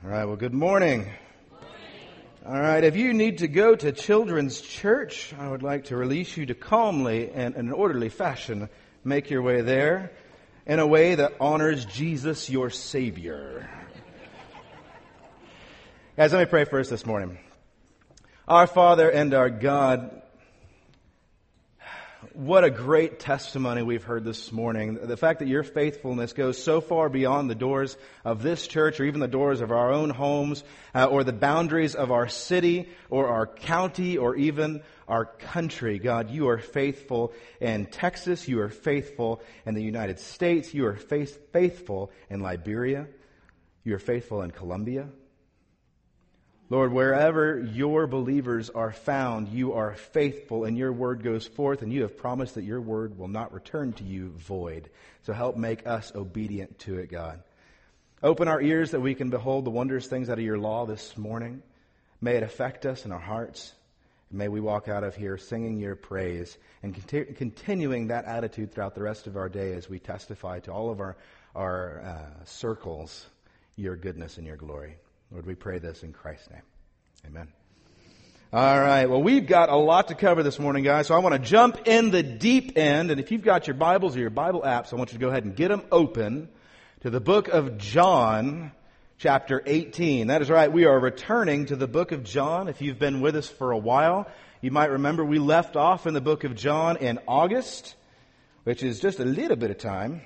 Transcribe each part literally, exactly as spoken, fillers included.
All right, well, good morning. All right, if you need to go to children's church, I would like to release you to calmly and in an orderly fashion make your way there in a way that honors Jesus, your Savior. Guys, let me pray first this morning. Our Father and our God, what a great testimony we've heard this morning. The fact that your faithfulness goes so far beyond the doors of this church or even the doors of our own homes uh, or the boundaries of our city or our county or even our country. God, you are faithful in Texas. You are faithful in the United States. You are faith- faithful in Liberia. You are faithful in Colombia. Lord, wherever your believers are found, you are faithful and your word goes forth, and you have promised that your word will not return to you void. So help make us obedient to it, God. Open our ears that we can behold the wondrous things out of your law this morning. May it affect us in our hearts. May we walk out of here singing your praise and conti- continuing that attitude throughout the rest of our day as we testify to all of our, our uh, circles your goodness and your glory. Lord, we pray this in Christ's name. Amen. All right. Well, we've got a lot to cover this morning, guys. So I want to jump in the deep end. And if you've got your Bibles or your Bible apps, I want you to go ahead and get them open to the book of John, chapter eighteen. That is right. We are returning to the book of John. If you've been with us for a while, you might remember we left off in the book of John in August, which is just a little bit of time.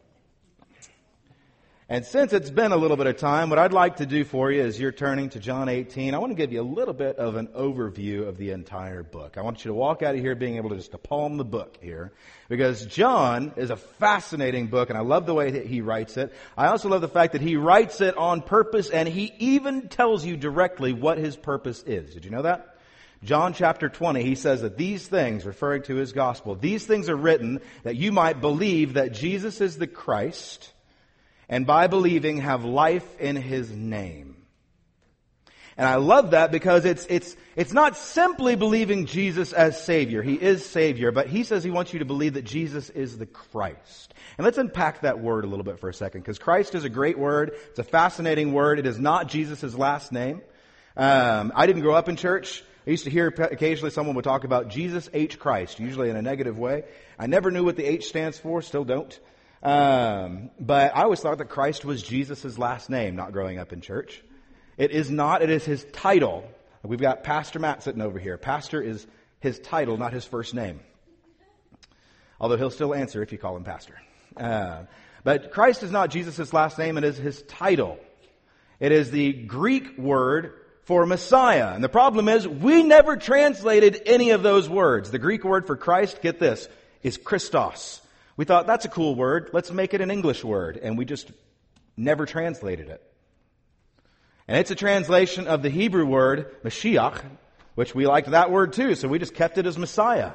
And since it's been a little bit of time, what I'd like to do for you as you're turning to John eighteen, I want to give you a little bit of an overview of the entire book. I want you to walk out of here being able to just to palm the book here. Because John is a fascinating book, and I love the way that he writes it. I also love the fact that he writes it on purpose, and he even tells you directly what his purpose is. Did you know that? John chapter twenty, he says that these things, referring to his gospel, these things are written that you might believe that Jesus is the Christ, and by believing have life in his name. And I love that because it's it's it's not simply believing Jesus as Savior. He is Savior, but he says he wants you to believe that Jesus is the Christ. And let's unpack that word a little bit for a second, because Christ is a great word. It's a fascinating word. It is not Jesus' last name. Um, I didn't grow up in church. I used to hear occasionally someone would talk about Jesus H. Christ, usually in a negative way. I never knew what the H stands for, still don't. Um, but I always thought that Christ was Jesus' last name, not growing up in church. It is not. It is his title. We've got Pastor Matt sitting over here. Pastor is his title, not his first name. Although he'll still answer if you call him Pastor. Uh, but Christ is not Jesus' last name. It is his title. It is the Greek word for Messiah. And the problem is we never translated any of those words. The Greek word for Christ, get this, is Christos. We thought, that's a cool word. Let's make it an English word. And we just never translated it. And it's a translation of the Hebrew word, Mashiach, which we liked that word too, so we just kept it as Messiah.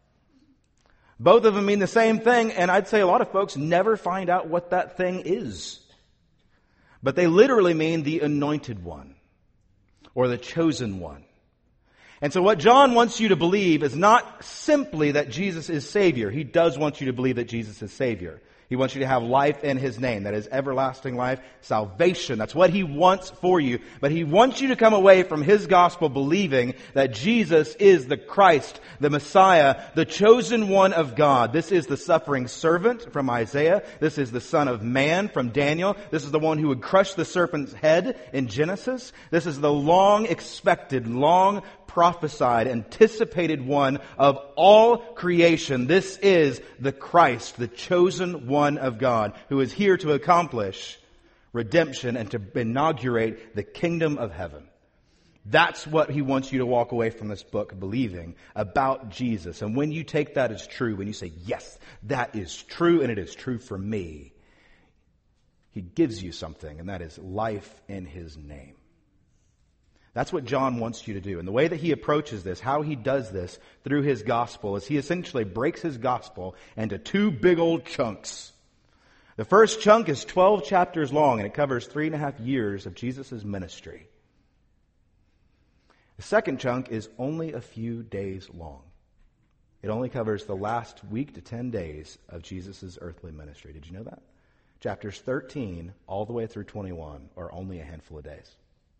Both of them mean the same thing, and I'd say a lot of folks never find out what that thing is. But they literally mean the anointed one, or the chosen one. And so what John wants you to believe is not simply that Jesus is Savior. He does want you to believe that Jesus is Savior. He wants you to have life in his name. That is everlasting life, salvation. That's what he wants for you. But he wants you to come away from his gospel believing that Jesus is the Christ, the Messiah, the chosen one of God. This is the suffering servant from Isaiah. This is the Son of Man from Daniel. This is the one who would crush the serpent's head in Genesis. This is the long expected, long prophesied, anticipated one of all creation. This is the Christ, the chosen one of God, who is here to accomplish redemption and to inaugurate the kingdom of heaven. That's what he wants you to walk away from this book believing about Jesus. And when you take that as true, when you say, yes, that is true and it is true for me, he gives you something, and that is life in his name. That's what John wants you to do. And the way that he approaches this, how he does this through his gospel, is he essentially breaks his gospel into two big old chunks. The first chunk is twelve chapters long, and it covers three and a half years of Jesus' ministry. The second chunk is only a few days long. It only covers the last week to ten days of Jesus' earthly ministry. Did you know that? chapters thirteen all the way through twenty-one are only a handful of days.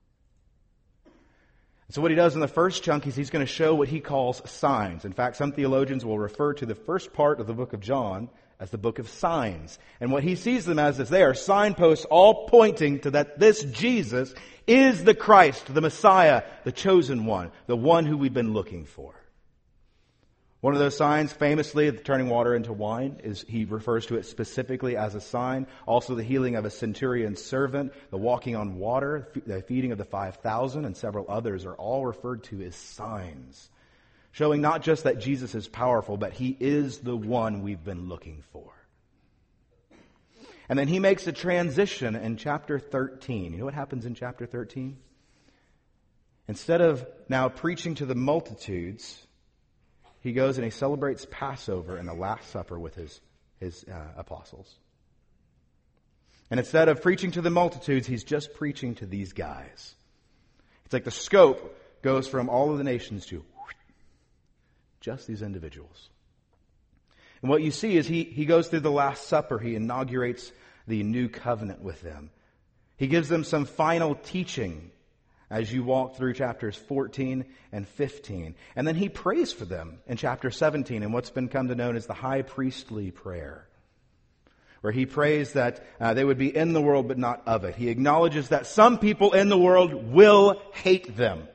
So what he does in the first chunk is he's going to show what he calls signs. In fact, some theologians will refer to the first part of the book of John as the book of signs. And what he sees them as is they are signposts all pointing to that this Jesus is the Christ, the Messiah, the chosen one, the one who we've been looking for. One of those signs, famously, the turning water into wine, is he refers to it specifically as a sign. Also the healing of a centurion's servant, the walking on water, the feeding of the five thousand, and several others are all referred to as signs, showing not just that Jesus is powerful, but he is the one we've been looking for. And then he makes a transition in chapter thirteen. You know what happens in chapter thirteen? Instead of now preaching to the multitudes, he goes and he celebrates Passover and the Last Supper with his, his uh, apostles. And instead of preaching to the multitudes, he's just preaching to these guys. It's like the scope goes from all of the nations to just these individuals. And what you see is he, he goes through the Last Supper. He inaugurates the new covenant with them. He gives them some final teaching as you walk through chapters fourteen and fifteen. And then he prays for them in chapter seventeen in what's been come to known as the high priestly prayer, where he prays that uh, they would be in the world but not of it. He acknowledges that some people in the world will hate them,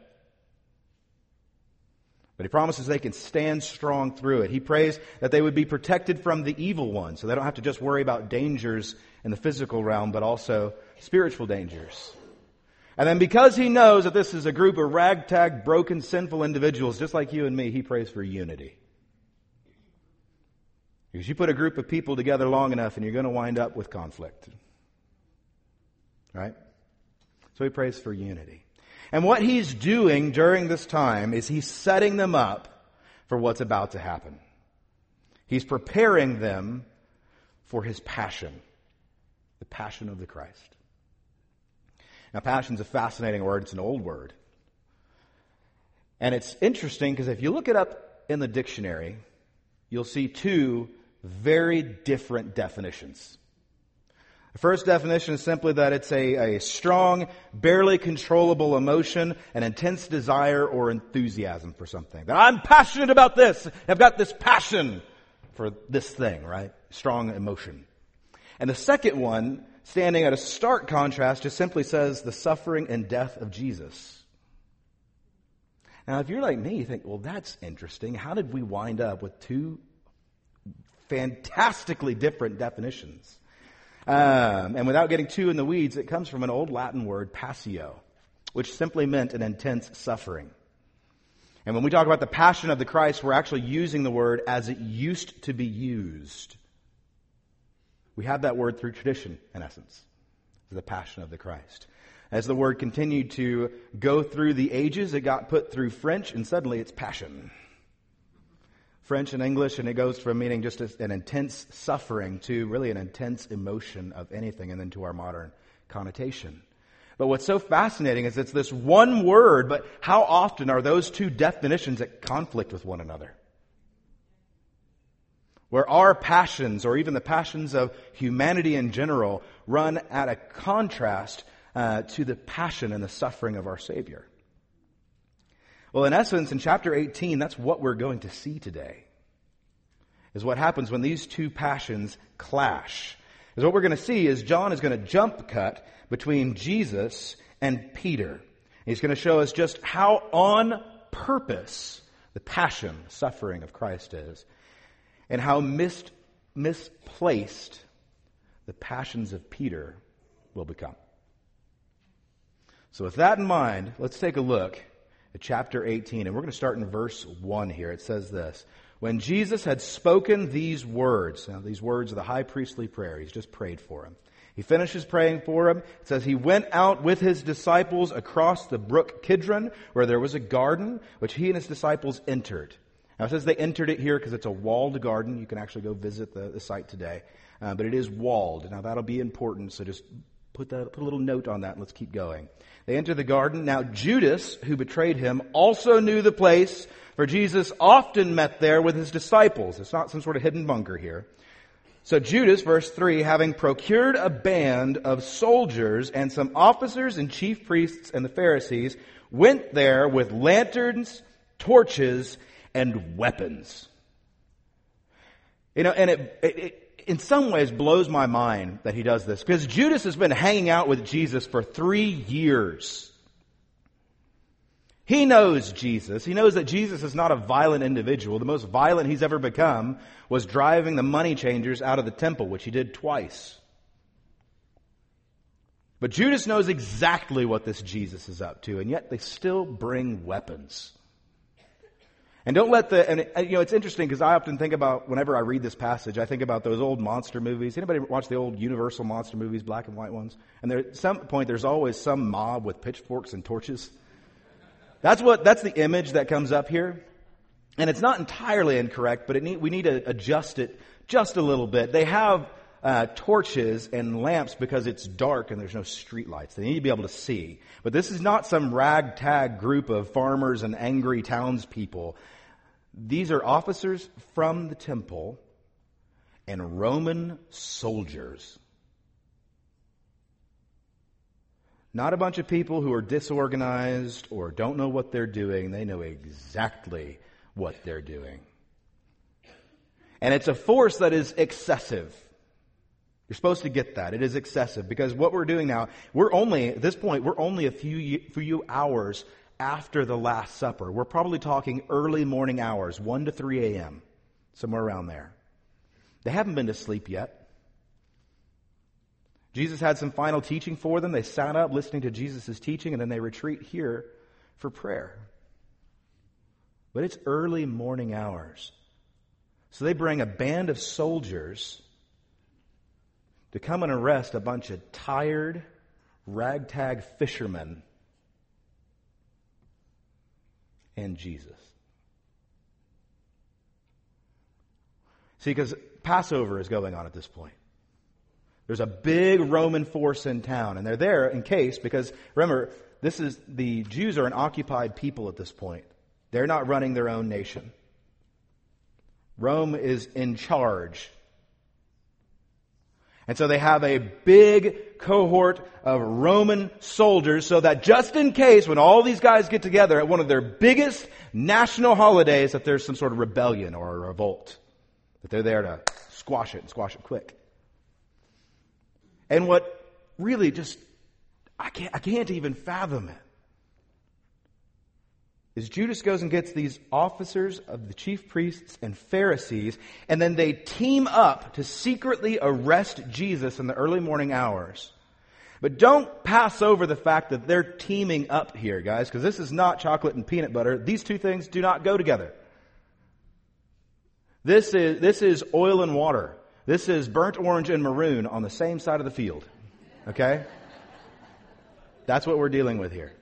but he promises they can stand strong through it. He prays that they would be protected from the evil one, so they don't have to just worry about dangers in the physical realm, but also spiritual dangers. And then because he knows that this is a group of ragtag, broken, sinful individuals, just like you and me, he prays for unity. Because you put a group of people together long enough and you're going to wind up with conflict. Right? So he prays for unity. And what he's doing during this time is he's setting them up for what's about to happen. He's preparing them for his passion. The passion of the Christ. Now, passion's a fascinating word. It's an old word. And it's interesting because if you look it up in the dictionary, you'll see two very different definitions. The first definition is simply that it's a, a strong, barely controllable emotion, an intense desire or enthusiasm for something. That I'm passionate about this. I've got this passion for this thing, right? Strong emotion. And the second one, standing at a stark contrast, just simply says the suffering and death of Jesus. Now, if you're like me, you think, well, that's interesting. How did we wind up with two fantastically different definitions? Um, and without getting too in the weeds, it comes from an old Latin word, passio, which simply meant an intense suffering. And when we talk about the passion of the Christ, we're actually using the word as it used to be used. We have that word through tradition, in essence, the passion of the Christ. As the word continued to go through the ages, it got put through French, and suddenly it's passion. French and English, and it goes from meaning just an intense suffering to really an intense emotion of anything, and then to our modern connotation. But what's so fascinating is it's this one word, but how often are those two definitions at conflict with one another? Where our passions, or even the passions of humanity in general, run at a contrast uh, to the passion and the suffering of our Savior. Well, in essence, in chapter eighteen, that's what we're going to see today. Is what happens when these two passions clash. Is what we're going to see is John is going to jump cut between Jesus and Peter. He's going to show us just how on purpose the passion, suffering of Christ is. And how mis- misplaced the passions of Peter will become. So with that in mind, let's take a look at chapter eighteen. And we're going to start in verse one here. It says this. When Jesus had spoken these words, now these words are the high priestly prayer. He's just prayed for him. He finishes praying for him. It says he went out with his disciples across the brook Kidron, where there was a garden, which he and his disciples entered. Now it says they entered it here because it's a walled garden. You can actually go visit the, the site today. Uh, but it is walled. Now that'll be important, so just put, that, put a little note on that and let's keep going. They enter the garden. Now Judas, who betrayed him, also knew the place, for Jesus often met there with his disciples. It's not some sort of hidden bunker here. So Judas, verse three, having procured a band of soldiers and some officers and chief priests and the Pharisees, went there with lanterns, torches, and weapons. You know, and it, it, it in some ways blows my mind that he does this, because Judas has been hanging out with Jesus for three years. He knows Jesus. He knows that Jesus is not a violent individual. The most violent he's ever become was driving the money changers out of the temple, which he did twice. But Judas knows exactly what this Jesus is up to, and yet they still bring weapons. And don't let the, and you know, it's interesting because I often think about, whenever I read this passage, I think about those old monster movies. Anybody watch the old Universal monster movies, black and white ones? And there, at some point, there's always some mob with pitchforks and torches. That's what, that's the image that comes up here. And it's not entirely incorrect, but it need, we need to adjust it just a little bit. They have uh, torches and lamps because it's dark and there's no street lights. They need to be able to see. But this is not some ragtag group of farmers and angry townspeople. These are officers from the temple and Roman soldiers. Not a bunch of people who are disorganized or don't know what they're doing. They know exactly what they're doing. And it's a force that is excessive. You're supposed to get that. It is excessive because what we're doing now, we're only, at this point, we're only a few, few hours after the Last Supper. We're probably talking early morning hours, one to three a.m., somewhere around there. They haven't been to sleep yet. Jesus had some final teaching for them. They sat up listening to Jesus' teaching, and then they retreat here for prayer. But it's early morning hours. So they bring a band of soldiers to come and arrest a bunch of tired, ragtag fishermen and Jesus. See, because Passover is going on at this point. There's a big Roman force in town, and they're there in case, because remember, this is the Jews are an occupied people at this point. They're not running their own nation. Rome is in charge. And so they have a big cohort of Roman soldiers so that just in case, when all these guys get together at one of their biggest national holidays, that there's some sort of rebellion or a revolt, that they're there to squash it and squash it quick. And what really just, I can't, I can't even fathom it, is Judas goes and gets these officers of the chief priests and Pharisees, and then they team up to secretly arrest Jesus in the early morning hours. But don't pass over the fact that they're teaming up here, guys, because this is not chocolate and peanut butter. These two things do not go together. This is, this is oil and water. This is burnt orange and maroon on the same side of the field. Okay? That's what we're dealing with here.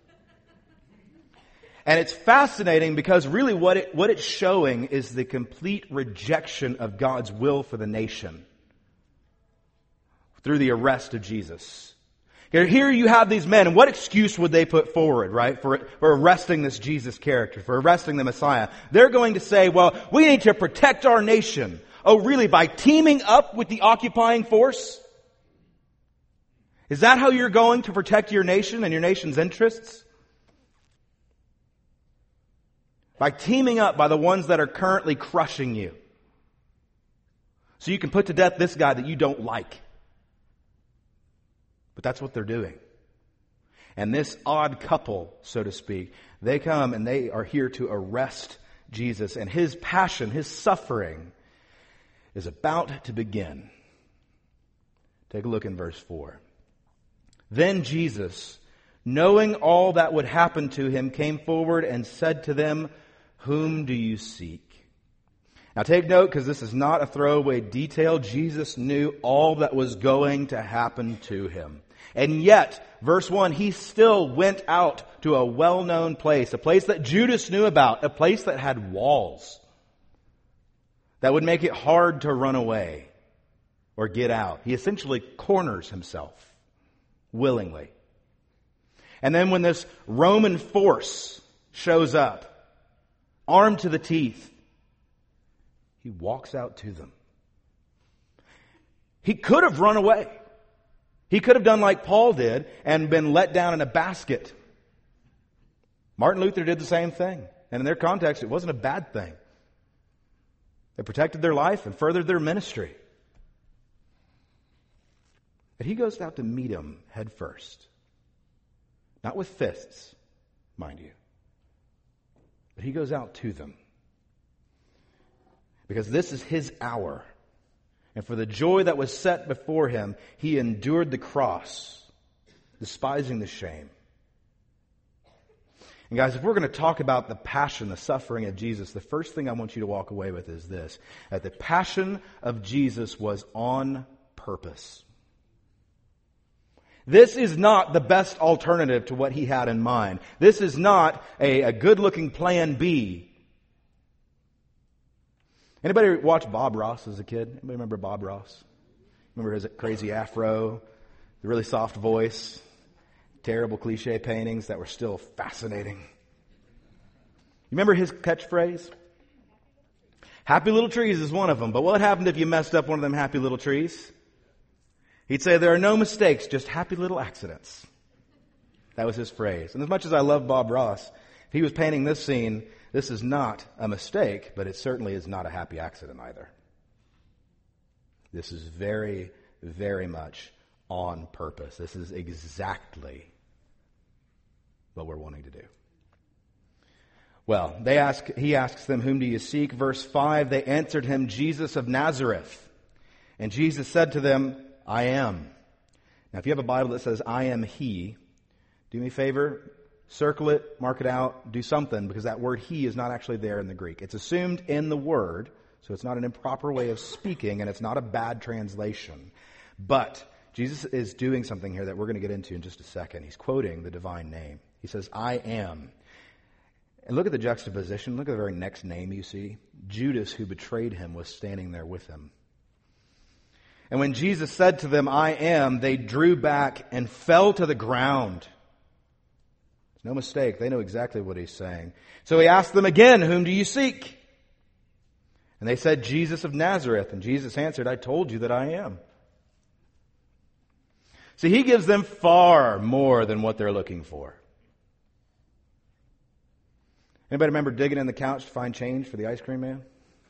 And it's fascinating because really what it, what it's showing is the complete rejection of God's will for the nation through the arrest of Jesus. Here you have these men, and what excuse would they put forward, right, for, for arresting this Jesus character, for arresting the Messiah? They're going to say, well, we need to protect our nation. Oh, really? By teaming up with the occupying force? Is that how you're going to protect your nation and your nation's interests? By teaming up by the ones that are currently crushing you. So you can put to death this guy that you don't like. But that's what they're doing. And this odd couple, so to speak, they come and they are here to arrest Jesus. And his passion, his suffering is about to begin. Take a look in verse four. Then Jesus, knowing all that would happen to him, came forward and said to them, "Whom do you seek?" Now take note, because this is not a throwaway detail. Jesus knew all that was going to happen to him. And yet, verse one, he still went out to a well-known place, a place that Judas knew about, a place that had walls that would make it hard to run away or get out. He essentially corners himself willingly. And then when this Roman force shows up, armed to the teeth, he walks out to them. He could have run away. He could have done like Paul did and been let down in a basket. Martin Luther did the same thing. And in their context, it wasn't a bad thing. They protected their life and furthered their ministry. But he goes out to meet him head first. Not with fists, mind you. But he goes out to them. Because this is his hour. And for the joy that was set before him, he endured the cross, despising the shame. And guys, if we're going to talk about the passion, the suffering of Jesus, the first thing I want you to walk away with is this: that the passion of Jesus was on purpose. This is not the best alternative to what he had in mind. This is not a, a good-looking plan B. Anybody watch Bob Ross as a kid? Anybody remember Bob Ross? Remember his crazy afro, the really soft voice, terrible cliche paintings that were still fascinating. You remember his catchphrase? Happy little trees is one of them. But what happened if you messed up one of them happy little trees? He'd say there are no mistakes, just happy little accidents. That was his phrase. And as much as I love Bob Ross, if he was painting this scene, this is not a mistake, but it certainly is not a happy accident either. This is very, very much on purpose. This is exactly what we're wanting to do. Well, they ask, he asks them, whom do you seek? Verse five, they answered him, Jesus of Nazareth. And Jesus said to them, I am. Now, if you have a Bible that says, I am he, do me a favor, circle it, mark it out, do something, because that word he is not actually there in the Greek. It's assumed in the word, so it's not an improper way of speaking, and it's not a bad translation. But Jesus is doing something here that we're going to get into in just a second. He's quoting the divine name. He says, I am. And look at the juxtaposition. Look at the very next name you see. Judas, who betrayed him, was standing there with him. And when Jesus said to them, I am, they drew back and fell to the ground. It's no mistake. They know exactly what he's saying. So he asked them again, whom do you seek? And they said, Jesus of Nazareth. And Jesus answered, I told you that I am. See, he gives them far more than what they're looking for. Anybody remember digging in the couch to find change for the ice cream man?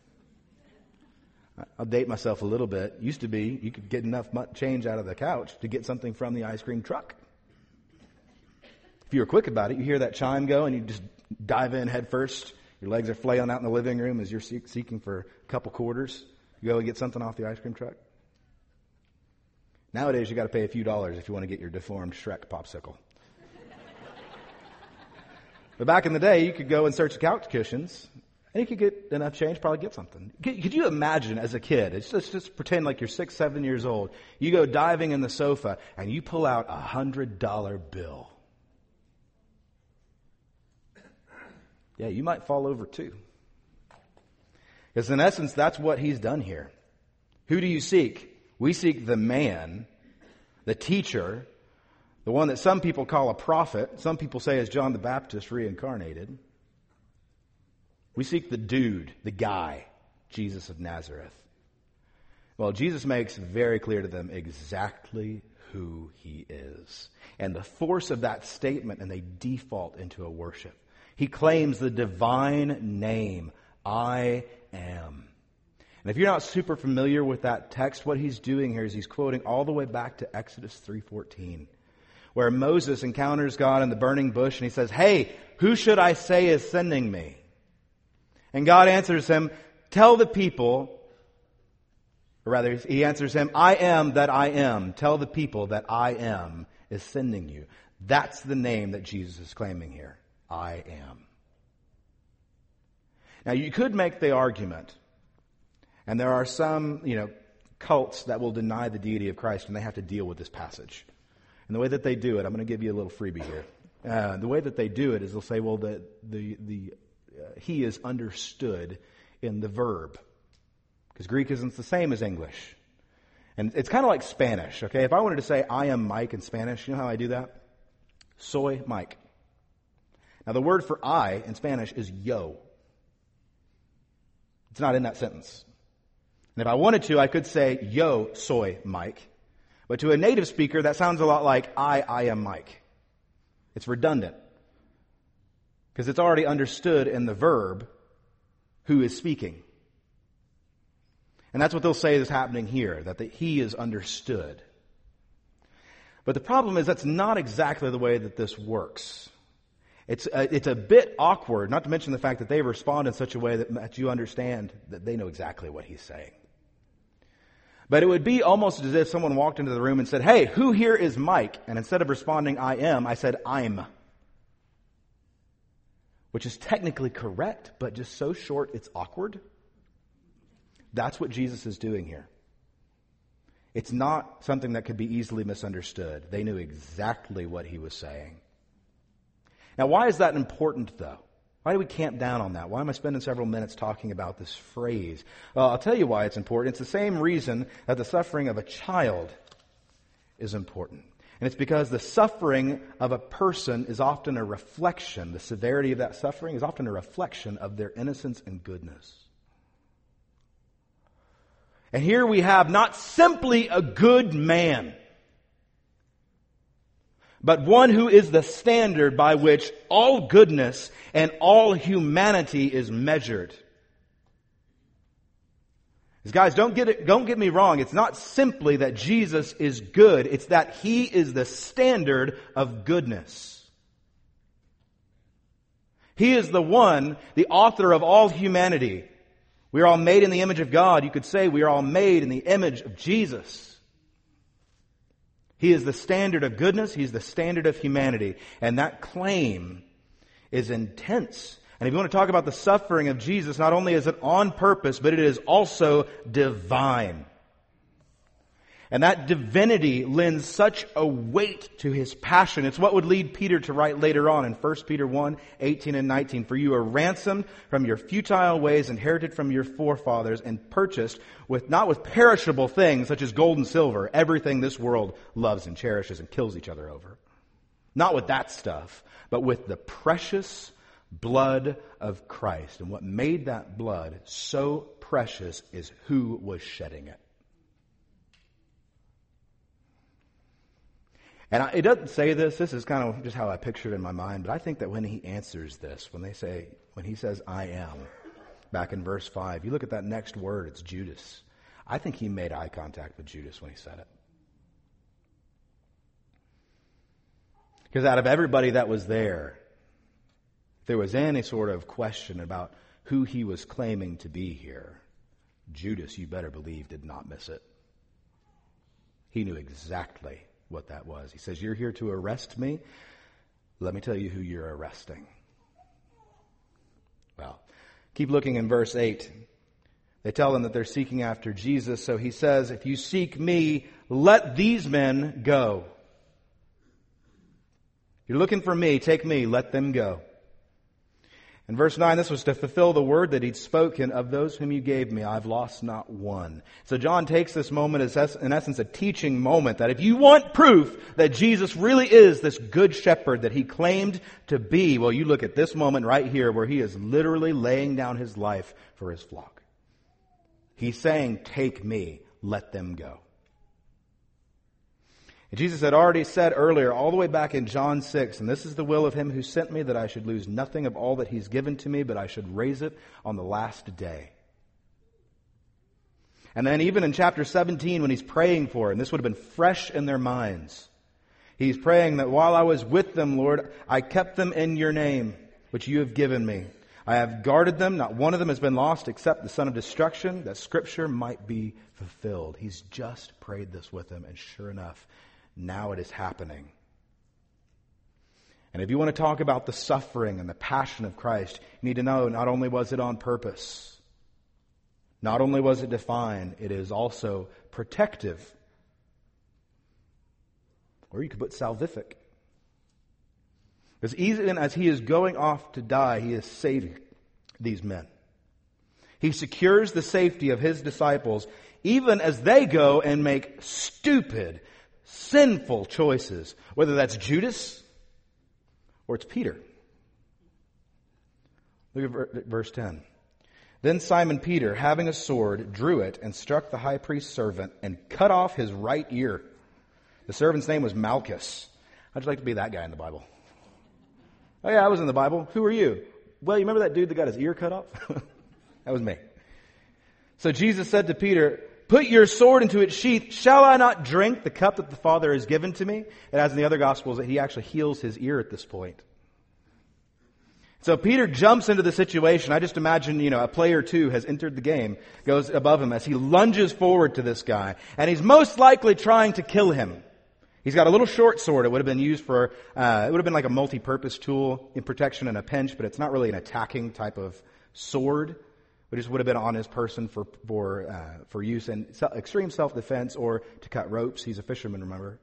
I'll date myself a little bit. Used to be, you could get enough change out of the couch to get something from the ice cream truck. If you were quick about it, you hear that chime go and you just dive in head first. Your legs are flailing out in the living room as you're seeking for a couple quarters. You go and get something off the ice cream truck. Nowadays, you got to pay a few dollars if you want to get your deformed Shrek popsicle. But back in the day, you could go and search the couch cushions, and you could get enough change, probably get something. Could, could you imagine as a kid, it's just, just pretend like you're six, seven years old, you go diving in the sofa, and you pull out a hundred dollar bill. Yeah, you might fall over too. Because in essence, that's what he's done here. Who do you seek? We seek the man, the teacher, the one that some people call a prophet. Some people say is John the Baptist reincarnated. We seek the dude, the guy, Jesus of Nazareth. Well, Jesus makes very clear to them exactly who he is. And the force of that statement, and they default into a worship. He claims the divine name, I am. And if you're not super familiar with that text, what he's doing here is he's quoting all the way back to Exodus three fourteen, where Moses encounters God in the burning bush and he says, hey, who should I say is sending me? And God answers him, tell the people, or rather he answers him, I am that I am. Tell the people that I am is sending you. That's the name that Jesus is claiming here. I am. Now you could make the argument, and there are some, you know, cults that will deny the deity of Christ and they have to deal with this passage. And the way that they do it, I'm going to give you a little freebie here. Uh, the way that they do it is they'll say, well, the the the uh, he is understood in the verb, because Greek isn't the same as English, and it's kind of like Spanish. Okay, if I wanted to say I am Mike in Spanish, you know how I do that? Soy Mike. Now the word for I in Spanish is yo. It's not in that sentence. And if I wanted to, I could say, yo, soy Mike. But to a native speaker, that sounds a lot like, I, I am Mike. It's redundant. Because it's already understood in the verb who is speaking. And that's what they'll say is happening here, that the he is understood. But the problem is that's not exactly the way that this works. It's a, it's a bit awkward, not to mention the fact that they respond in such a way that, that you understand that they know exactly what he's saying. But it would be almost as if someone walked into the room and said, hey, who here is Mike? And instead of responding, I am, I said, I'm. Which is technically correct, but just so short it's awkward. That's what Jesus is doing here. It's not something that could be easily misunderstood. They knew exactly what he was saying. Now, why is that important, though? Why do we camp down on that? Why am I spending several minutes talking about this phrase? Well, I'll tell you why it's important. It's the same reason that the suffering of a child is important. And it's because the suffering of a person is often a reflection, the severity of that suffering is often a reflection of their innocence and goodness. And here we have not simply a good man, but one who is the standard by which all goodness and all humanity is measured. Because guys, don't get it, don't get me wrong. It's not simply that Jesus is good. It's that he is the standard of goodness. He is the one, the author of all humanity. We are all made in the image of God. You could say we are all made in the image of Jesus. He is the standard of goodness. He's the standard of humanity. And that claim is intense. And if you want to talk about the suffering of Jesus, not only is it on purpose, but it is also divine. And that divinity lends such a weight to his passion. It's what would lead Peter to write later on in First Peter one, eighteen and nineteen. For you are ransomed from your futile ways, inherited from your forefathers, and purchased with not with perishable things such as gold and silver, everything this world loves and cherishes and kills each other over. Not with that stuff, but with the precious blood of Christ. And what made that blood so precious is who was shedding it. And I, it doesn't say this. This is kind of just how I picture it in my mind. But I think that when he answers this, when they say, when he says, I am, back in verse five, you look at that next word, it's Judas. I think he made eye contact with Judas when he said it. Because out of everybody that was there, if there was any sort of question about who he was claiming to be here, Judas, you better believe, did not miss it. He knew exactly what that was. He says, you're here to arrest me. Let me tell you who you're arresting. Well, keep looking in verse eight. They tell him that they're seeking after Jesus. So he says, if you seek me, let these men go. You're looking for me, take me, let them go. In verse nine, this was to fulfill the word that he'd spoken, of those whom you gave me, I've lost not one. So John takes this moment as, in essence, a teaching moment, that if you want proof that Jesus really is this good shepherd that he claimed to be, well, you look at this moment right here where he is literally laying down his life for his flock. He's saying, take me, let them go. And Jesus had already said earlier, all the way back in John six, and this is the will of him who sent me, that I should lose nothing of all that he's given to me, but I should raise it on the last day. And then even in chapter seventeen, when he's praying for it, and this would have been fresh in their minds, he's praying that while I was with them, Lord, I kept them in your name, which you have given me. I have guarded them. Not one of them has been lost except the son of destruction, that scripture might be fulfilled. He's just prayed this with them, and sure enough, now it is happening. And if you want to talk about the suffering and the passion of Christ, you need to know not only was it on purpose, not only was it defined, it is also protective. Or you could put salvific. Because even as he is going off to die, he is saving these men. He secures the safety of his disciples even as they go and make stupid, sinful choices, whether that's Judas or it's Peter. Look at verse ten. Then Simon Peter, having a sword, drew it and struck the high priest's servant and cut off his right ear. The servant's name was Malchus. How'd you like to be that guy in the Bible? Oh yeah, I was in the Bible. Who are you? Well, you remember that dude that got his ear cut off? That was me. So Jesus said to Peter, put your sword into its sheath. Shall I not drink the cup that the Father has given to me? It has in the other Gospels that he actually heals his ear at this point. So Peter jumps into the situation. I just imagine, you know, a player two has entered the game, goes above him as he lunges forward to this guy. And he's most likely trying to kill him. He's got a little short sword. It would have been used for, uh, it would have been like a multi-purpose tool in protection and a pinch, but it's not really an attacking type of sword. It just would have been on his person for for uh, for use in extreme self-defense or to cut ropes. He's a fisherman, remember?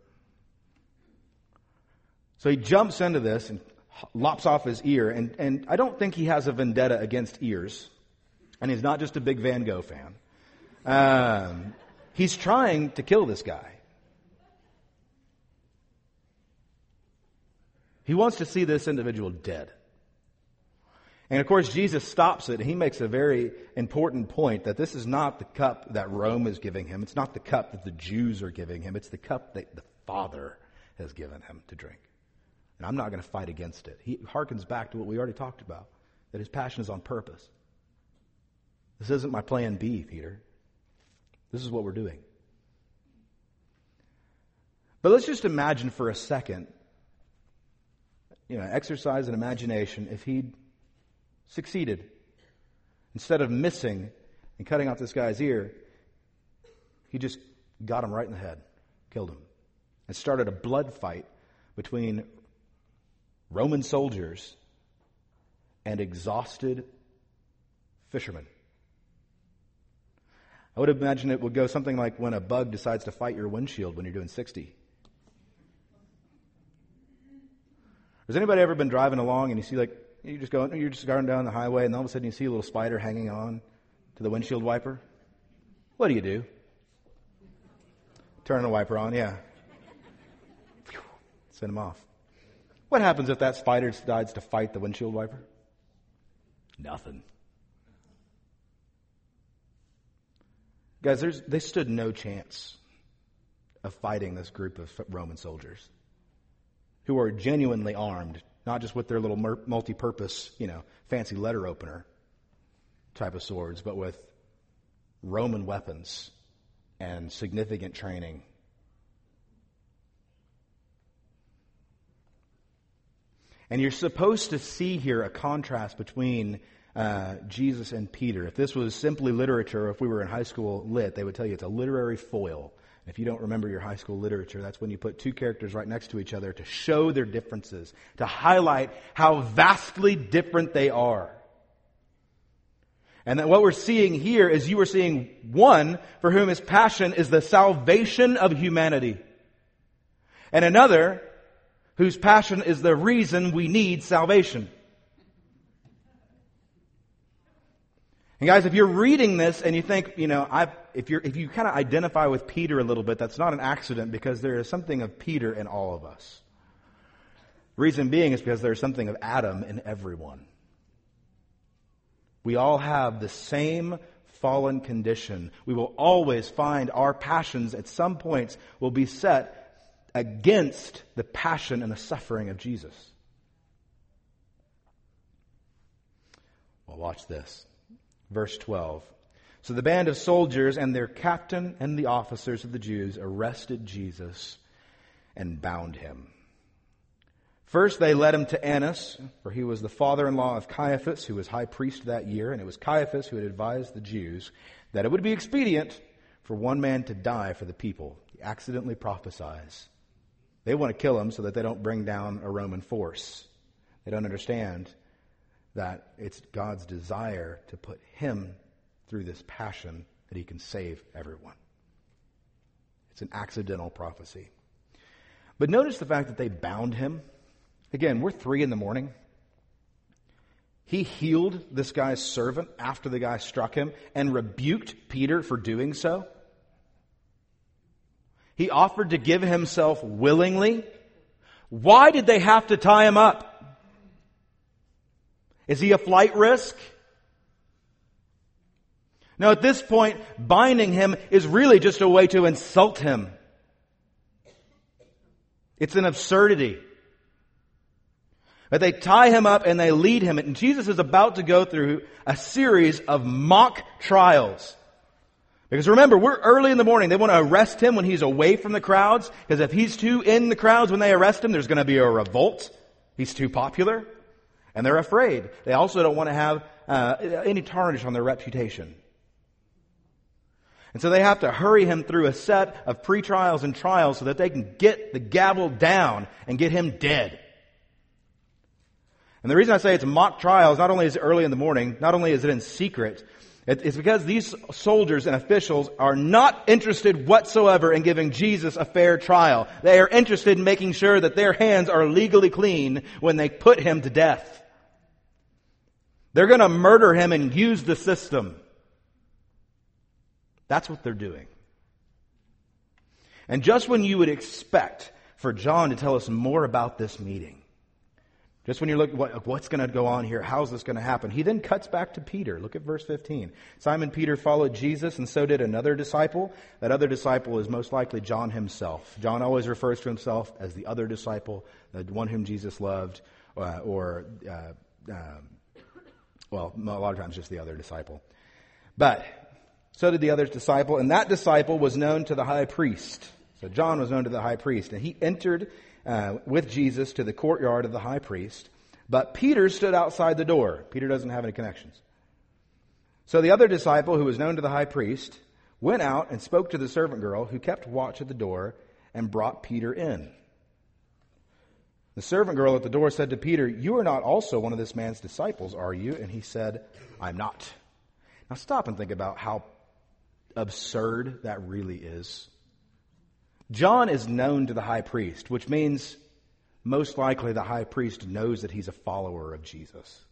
So he jumps into this and lops off his ear. And, and I don't think he has a vendetta against ears. And he's not just a big Van Gogh fan. Um, he's trying to kill this guy. He wants to see this individual dead. And of course, Jesus stops it, and he makes a very important point that this is not the cup that Rome is giving him. It's not the cup that the Jews are giving him. It's the cup that the Father has given him to drink. And I'm not going to fight against it. He harkens back to what we already talked about, that his passion is on purpose. This isn't my plan B, Peter. This is what we're doing. But let's just imagine for a second, you know, exercise an imagination if he'd succeeded. Instead of missing and cutting off this guy's ear, he just got him right in the head, killed him, and started a blood fight between Roman soldiers and exhausted fishermen. I would imagine it would go something like when a bug decides to fight your windshield when you're doing sixty. Has anybody ever been driving along and you see like, you just go, you're just going down the highway and all of a sudden you see a little spider hanging on to the windshield wiper? What do you do? Turn the wiper on, yeah. Send him off. What happens if that spider decides to fight the windshield wiper? Nothing. Guys, there's, they stood no chance of fighting this group of Roman soldiers who are genuinely armed, not just with their little multi-purpose, you know, fancy letter opener type of swords, but with Roman weapons and significant training. And you're supposed to see here a contrast between uh, Jesus and Peter. If this was simply literature, if we were in high school lit, they would tell you it's a literary foil. If you don't remember your high school literature, that's when you put two characters right next to each other to show their differences, to highlight how vastly different they are. And that what we're seeing here is you are seeing one for whom his passion is the salvation of humanity, and another whose passion is the reason we need salvation. And guys, if you're reading this and you think, you know, I've, if you're, if you kind of identify with Peter a little bit, that's not an accident, because there is something of Peter in all of us. Reason being is because there's something of Adam in everyone. We all have the same fallen condition. We will always find our passions at some points will be set against the passion and the suffering of Jesus. Well, watch this. Verse twelve. So the band of soldiers and their captain and the officers of the Jews arrested Jesus and bound him. First they led him to Annas, for he was the father-in-law of Caiaphas, who was high priest that year, and it was Caiaphas who had advised the Jews that it would be expedient for one man to die for the people. He accidentally prophesies. They want to kill him so that they don't bring down a Roman force. They don't understand that it's God's desire to put him through this passion that he can save everyone. It's an accidental prophecy. But notice the fact that they bound him. Again, we're three in the morning. He healed this guy's servant after the guy struck him and rebuked Peter for doing so. He offered to give himself willingly. Why did they have to tie him up? Is he a flight risk? No, at this point, binding him is really just a way to insult him. It's an absurdity. But they tie him up and they lead him. And Jesus is about to go through a series of mock trials. Because remember, we're early in the morning. They want to arrest him when he's away from the crowds. Because if he's too in the crowds when they arrest him, there's going to be a revolt. He's too popular. And they're afraid. They also don't want to have uh, any tarnish on their reputation. And so they have to hurry him through a set of pre-trials and trials so that they can get the gavel down and get him dead. And the reason I say it's a mock trial is not only is it early in the morning, not only is it in secret, it's because these soldiers and officials are not interested whatsoever in giving Jesus a fair trial. They are interested in making sure that their hands are legally clean when they put him to death. They're going to murder him and use the system. That's what they're doing. And just when you would expect for John to tell us more about this meeting, just when you're looking, what, what's going to go on here? How's this going to happen? He then cuts back to Peter. Look at verse fifteen. Simon Peter followed Jesus, and so did another disciple. That other disciple is most likely John himself. John always refers to himself as the other disciple, the one whom Jesus loved, uh, or, uh, um, well, a lot of times just the other disciple. But so did the other disciple, and that disciple was known to the high priest. So John was known to the high priest, and he entered uh, with Jesus to the courtyard of the high priest. But Peter stood outside the door. Peter doesn't have any connections. So the other disciple, who was known to the high priest, went out and spoke to the servant girl who kept watch at the door and brought Peter in. The servant girl at the door said to Peter, "You are not also one of this man's disciples, are you?" And he said, "I'm not." Now stop and think about how absurd that really is. John is known to the high priest, which means most likely the high priest knows that he's a follower of Jesus.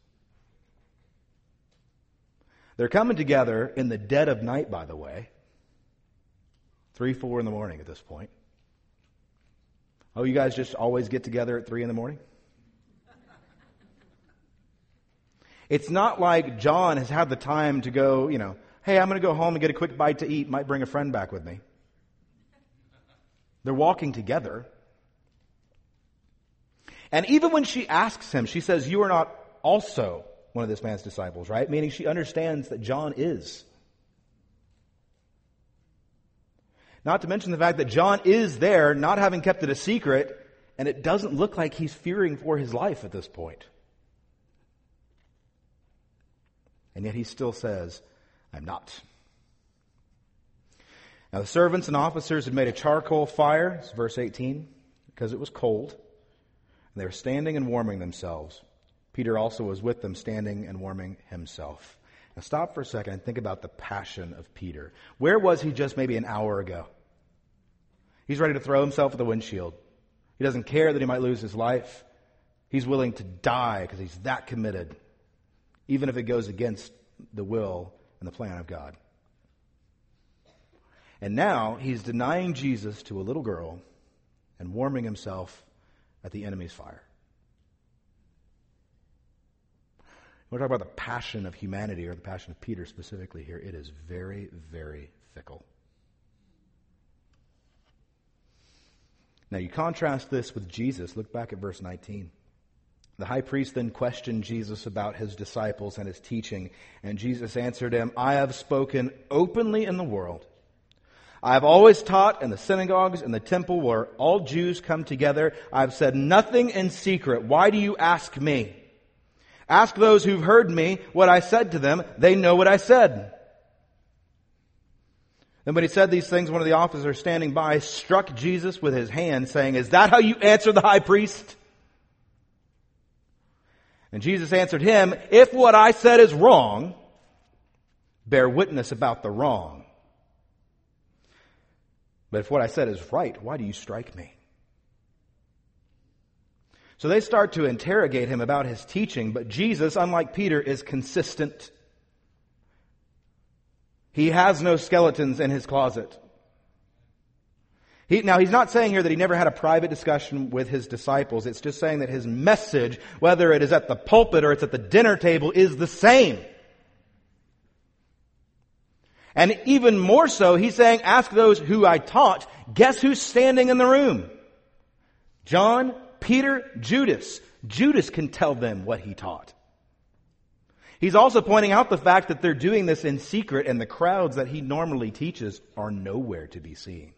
They're coming together in the dead of night, by the way. Three, four in the morning at this point. Oh, you guys just always get together at three in the morning? It's not like John has had the time to go, you know, hey, I'm going to go home and get a quick bite to eat. Might bring a friend back with me. They're walking together. And even when she asks him, she says, "You are not also one of this man's disciples," right? Meaning she understands that John is. Not to mention the fact that John is there, not having kept it a secret, and it doesn't look like he's fearing for his life at this point. And yet he still says, "I'm not." Now the servants and officers had made a charcoal fire, it's verse eighteen, because it was cold. And they were standing and warming themselves. Peter also was with them, standing and warming himself. Now stop for a second and think about the passion of Peter. Where was he just maybe an hour ago? He's ready to throw himself at the windshield. He doesn't care that he might lose his life. He's willing to die because he's that committed, even if it goes against the will and the plan of God. And now he's denying Jesus to a little girl and warming himself at the enemy's fire. We're talking about the passion of humanity, or the passion of Peter specifically here. It is very, very fickle. Now you contrast this with Jesus. Look back at verse nineteen. The high priest then questioned Jesus about his disciples and his teaching. And Jesus answered him, "I have spoken openly in the world. I have always taught in the synagogues and the temple where all Jews come together. I have said nothing in secret. Why do you ask me? Ask those who've heard me what I said to them. They know what I said." Then when he said these things, one of the officers standing by struck Jesus with his hand, saying, "Is that how you answer the high priest?" And Jesus answered him, "If what I said is wrong, bear witness about the wrong. But if what I said is right, why do you strike me?" So they start to interrogate him about his teaching, but Jesus, unlike Peter, is consistent. He has no skeletons in his closet. He, now, he's not saying here that he never had a private discussion with his disciples. It's just saying that his message, whether it is at the pulpit or it's at the dinner table, is the same. And even more so, he's saying, ask those who I taught. Guess who's standing in the room? John, Peter, Judas. Judas can tell them what he taught. He's also pointing out the fact that they're doing this in secret and the crowds that he normally teaches are nowhere to be seen.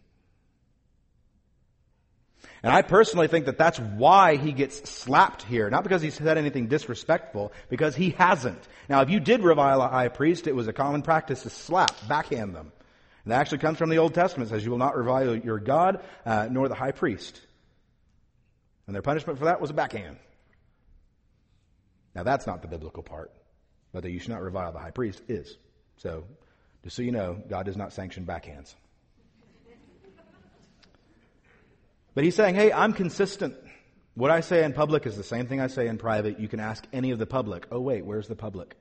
And I personally think that that's why he gets slapped here. Not because he said anything disrespectful, because he hasn't. Now, if you did revile a high priest, it was a common practice to slap, backhand them. And that actually comes from the Old Testament. It says, you will not revile your God, uh, nor the high priest. And their punishment for that was a backhand. Now, that's not the biblical part. But that you should not revile the high priest is. So, just so you know, God does not sanction backhands. But he's saying, hey, I'm consistent. What I say in public is the same thing I say in private. You can ask any of the public. Oh, wait, where's the public?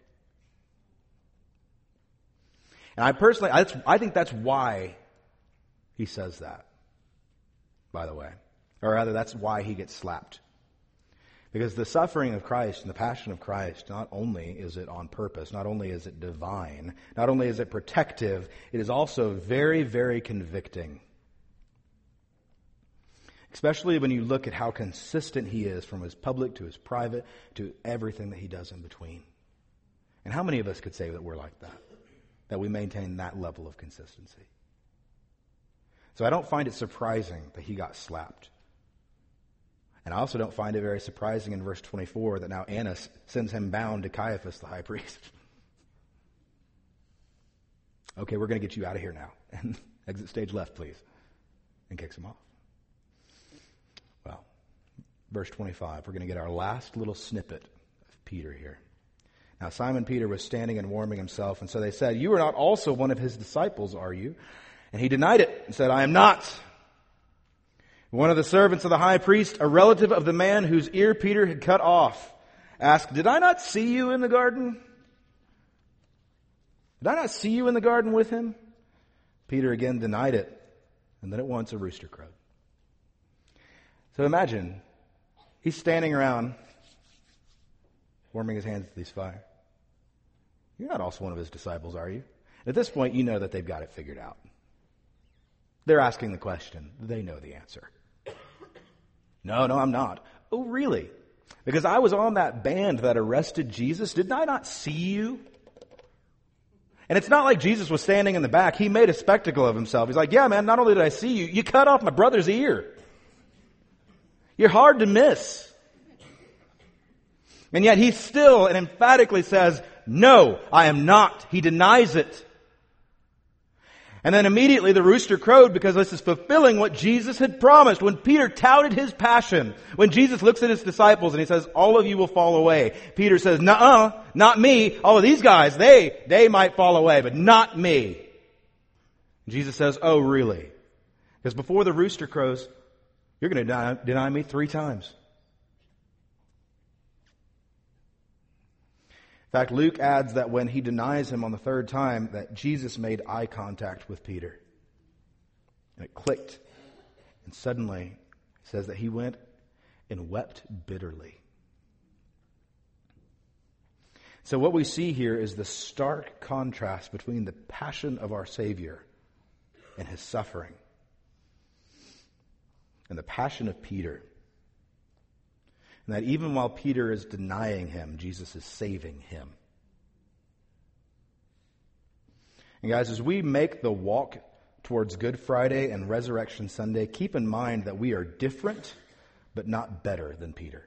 And I personally, I, I think that's why he says that, by the way. Or rather, that's why he gets slapped. Because the suffering of Christ and the passion of Christ, not only is it on purpose, not only is it divine, not only is it protective, it is also very, very convicting. Especially when you look at how consistent he is from his public to his private to everything that he does in between. And how many of us could say that we're like that? That we maintain that level of consistency? So I don't find it surprising that he got slapped. And I also don't find it very surprising in verse twenty-four that now Annas sends him bound to Caiaphas, the high priest. Okay, we're going to get you out of here now. And exit stage left, please. And kicks him off. Well, verse twenty-five, we're going to get our last little snippet of Peter here. Now Simon Peter was standing and warming himself, and so they said, you are not also one of his disciples, are you? And he denied it and said, I am not. One of the servants of the high priest, a relative of the man whose ear Peter had cut off, asked, did I not see you in the garden? Did I not see you in the garden with him? Peter again denied it, and then at once a rooster crowed. So imagine, he's standing around, warming his hands at these fire. You're not also one of his disciples, are you? At this point, you know that they've got it figured out. They're asking the question. They know the answer. No, no, I'm not. Oh, really? Because I was on that band that arrested Jesus. Didn't I not see you? And it's not like Jesus was standing in the back. He made a spectacle of himself. He's like, yeah, man, not only did I see you, you cut off my brother's ear. You're hard to miss. And yet he still and emphatically says, no, I am not. He denies it. And then immediately the rooster crowed because this is fulfilling what Jesus had promised. When Peter touted his passion, when Jesus looks at his disciples and he says, all of you will fall away. Peter says, nuh-uh, not me. All of these guys, they, they might fall away, but not me. And Jesus says, oh, really? Because before the rooster crows, you're going to deny, deny me three times. In fact, Luke adds that when he denies him on the third time, that Jesus made eye contact with Peter. And it clicked. And suddenly, it says that he went and wept bitterly. So what we see here is the stark contrast between the passion of our Savior and his suffering. And the passion of Peter. And that even while Peter is denying him, Jesus is saving him. And guys, as we make the walk towards Good Friday and Resurrection Sunday, keep in mind that we are different, but not better than Peter.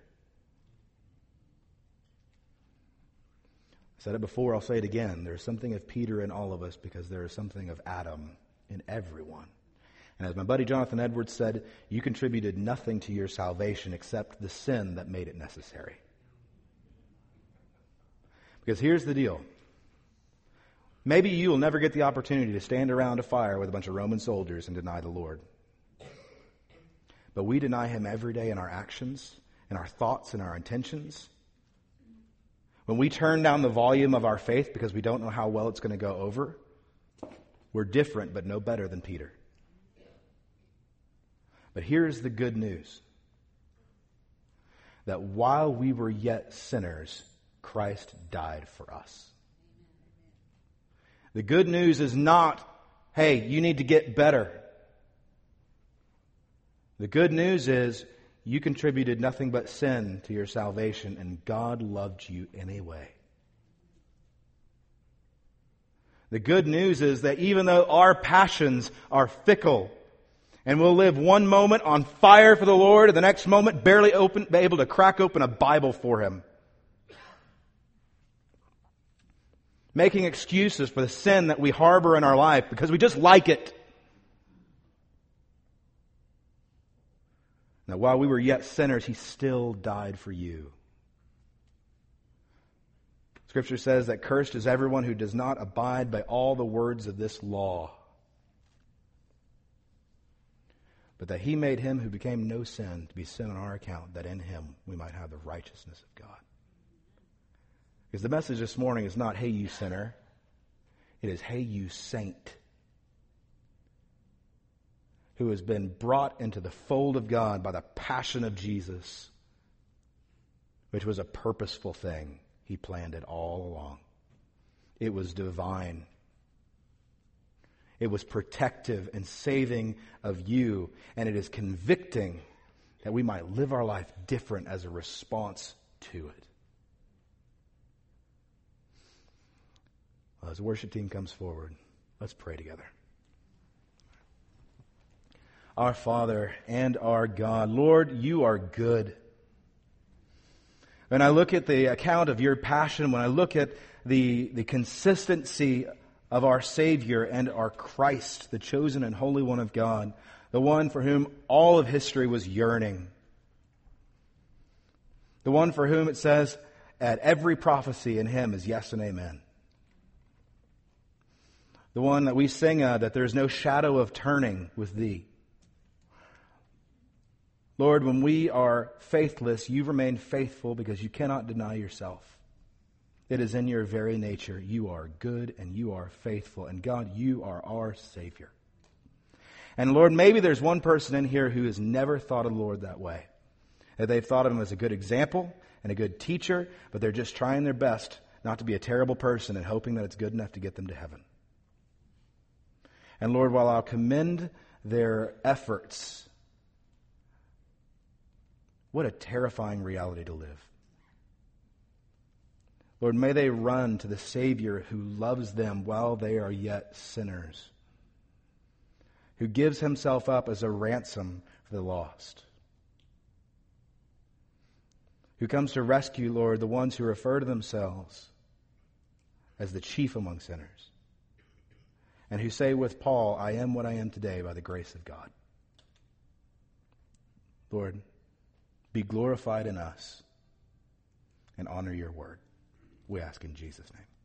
I said it before, I'll say it again. There's something of Peter in all of us because there is something of Adam in everyone. And as my buddy Jonathan Edwards said, you contributed nothing to your salvation except the sin that made it necessary. Because here's the deal. Maybe you will never get the opportunity to stand around a fire with a bunch of Roman soldiers and deny the Lord. But we deny him every day in our actions, in our thoughts, in our intentions. When we turn down the volume of our faith because we don't know how well it's going to go over, we're different but no better than Peter. But here's the good news. That while we were yet sinners, Christ died for us. The good news is not, hey, you need to get better. The good news is you contributed nothing but sin to your salvation, and God loved you anyway. The good news is that even though our passions are fickle, and we'll live one moment on fire for the Lord, and the next moment barely open, be able to crack open a Bible for Him, making excuses for the sin that we harbor in our life because we just like it. Now, while we were yet sinners, He still died for you. Scripture says that cursed is everyone who does not abide by all the words of this law, but that He made Him who became no sin to be sin on our account, that in Him we might have the righteousness of God. Because the message this morning is not, hey, you sinner. It is, hey, you saint, who has been brought into the fold of God by the passion of Jesus, which was a purposeful thing. He planned it all along. It was divine. It was protective and saving of you, and it is convicting that we might live our life different as a response to it. Well, as the worship team comes forward, let's pray together. Our Father and our God, Lord, you are good. When I look at the account of your passion, when I look at the, the consistency of our Savior and our Christ, the chosen and holy one of God, the one for whom all of history was yearning, the one for whom it says at every prophecy in Him is yes and amen. The one that we sing of, that there is no shadow of turning with Thee. Lord, when we are faithless, you remain faithful because you cannot deny yourself. It is in your very nature. You are good and you are faithful. And God, you are our Savior. And Lord, maybe there's one person in here who has never thought of the Lord that way. That they've thought of Him as a good example and a good teacher, but they're just trying their best not to be a terrible person and hoping that it's good enough to get them to heaven. And Lord, while I'll commend their efforts, what a terrifying reality to live. Lord, may they run to the Savior who loves them while they are yet sinners, who gives Himself up as a ransom for the lost, who comes to rescue, Lord, the ones who refer to themselves as the chief among sinners, and who say with Paul, I am what I am today by the grace of God. Lord, be glorified in us and honor your word. We ask in Jesus' name.